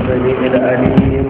السميع العليم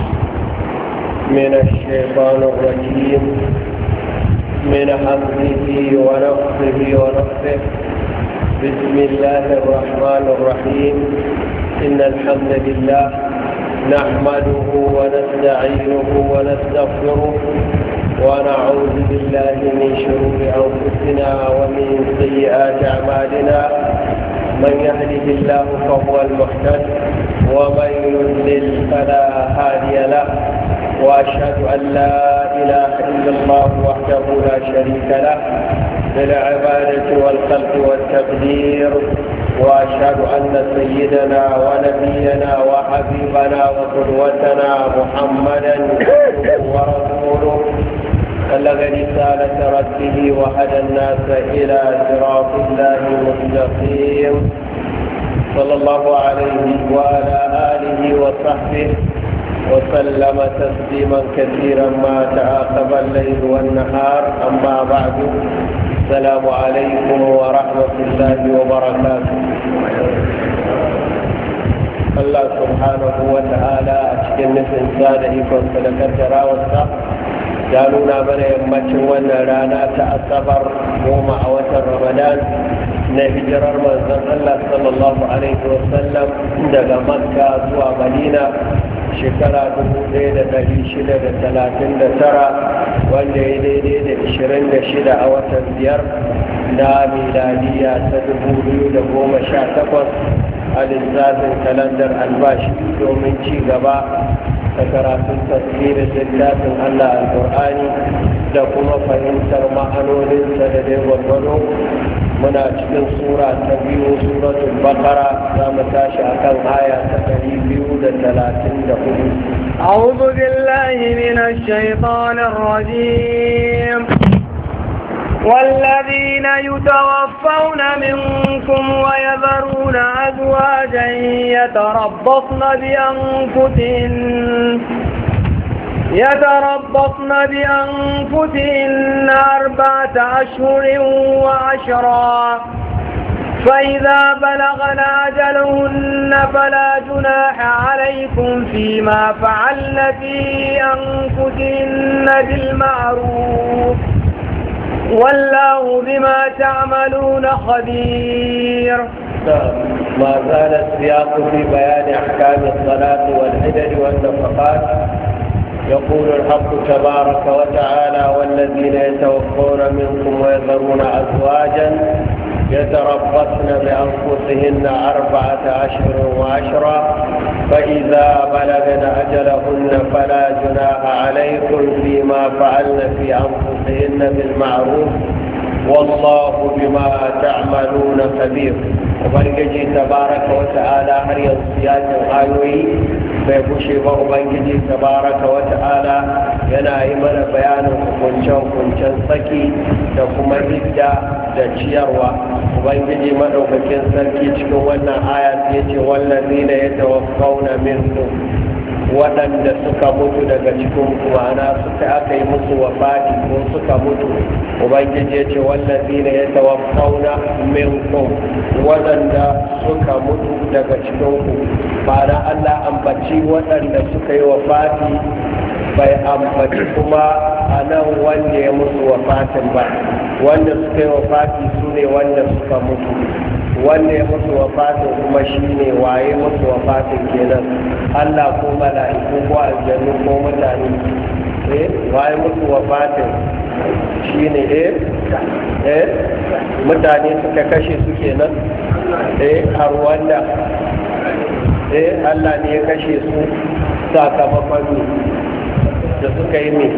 من الشيطان الرجيم من حمده ونفخه ونفخه. بسم الله الرحمن الرحيم. إن الحمد لله نحمده ونستعينه ونستغفره ونعوذ بالله من شرور أنفسنا ومن سيئات أعمالنا. من يهده الله فهو المهتد ومن يضلل فلا هادي له. وأشهد أن لا إله إلا الله وحده لا شريك له بالعبادة والخلق والتقدير. وأشهد أن سيدنا ونبينا وحبيبنا وقدوتنا محمدا ورسوله بلغ رسالة ربه وهدى الناس إلى صراط الله المستقيم صلى الله عليه وعلى آله وصحبه وسلم تسليما كثيرا ما تعاقب الليل والنهار. أما بعد، السلام عليكم ورحمة الله وبركاته. الله سبحانه وتعالى أشكل نفس سادة يكون صدقة راوسة جانونا من يمتن ونرانا تأصبر يوم أوتر رمضان نهجر رمضان الله صلى الله عليه وسلم دقى مكة زوى مدينة shekara 1639 wanda ya daidai da 26 a watan 5 na miladiya ta 2018 a lissafin kalandar albashi domin ci gaba da karatun tasirin littafin Allah al-Qur'ani da kuma fahimtar ma'anoninsa da dai gwargwado. muna cikin sura ta biyu suratul baqara za mu tashi akan aya ta 234. أعوذ بالله من الشيطان الرجيم. والذين يتوفون منكم ويذرون أزواجا يتربصن بأنفسهن 4 أشهر وعشرا. فإذا بلغن أجلهن فلا جناح عليكم فيما فعلن في أنفسهن بالمعروف والله بما تعملون خبير. ما زال السياق في بيان أحكام الصلاة والعدد والنفقات. يقول الحق تبارك وتعالى: والذين يتوفون منكم ويذرون أزواجا يتربصن بأنفسهن 4 أشهر وعشرا. فإذا بلغن أجلهن فلا جناح عليكم فيما فعلن في أنفسهن بالمعروف والله بما تعملون خبير. ubangiji tabaraka wa ta'ala har yanzu siyasin ayoyi bai bushe ba. ubangiji tabaraka wa ta'ala yana yi mana bayanin hukuncen saki da kuma idda da ciyarwa. ubangiji madaukakin sarki cikin wannan aya ya ce wallazina yatawaffawna minkum, waɗanda suka mutu daga cikin ma'ana suka aka yi musu wafati ko suka mutu. ubangiji ya ce wallazina yatawaffawna minkum, waɗanda suka mutu daga cikin ku. ma'ana Allah ambaci waɗanda suka yi wafati, bai ambaci kuma a nan wanda ya musu wafatin ba. wanda suka yi wafati su ne wanda suka mutu. wanda ya mutu wafatin kuma shi ne waye mutu wafatin kenan, Allah ko mala'iku ko aljannu ko mutane. waye mutu wafatin shi ne mutane suka kashe su kenan. har wanda Allah ne ya kashe su sakamakon da suka yi ne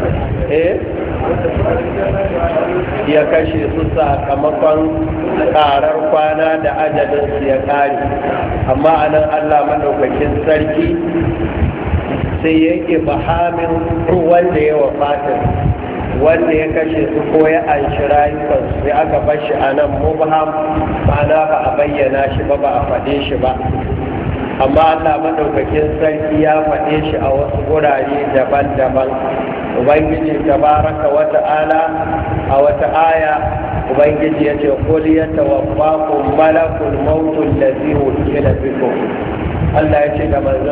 ya kashe su sakamakon karar kwana da ajalinsu ya kare. amma anan Allah madaukakin sarki sai yake bahamin wanda ya wafatin, wanda ya kashe su ko ya anshi rayukansu, sai aka bar shi a nan mubham, ma'ana ba a bayyana shi ba, ba a faɗe shi ba. amma Allah madaukakin sarki ya faɗe shi a wasu gurare daban-daban. ubangiji tabaraka wa ta'ala a wata aya ubangiji ya ce qul yatawaffakum malakul maut allazi wukila bikum. Allah ya ce da manzon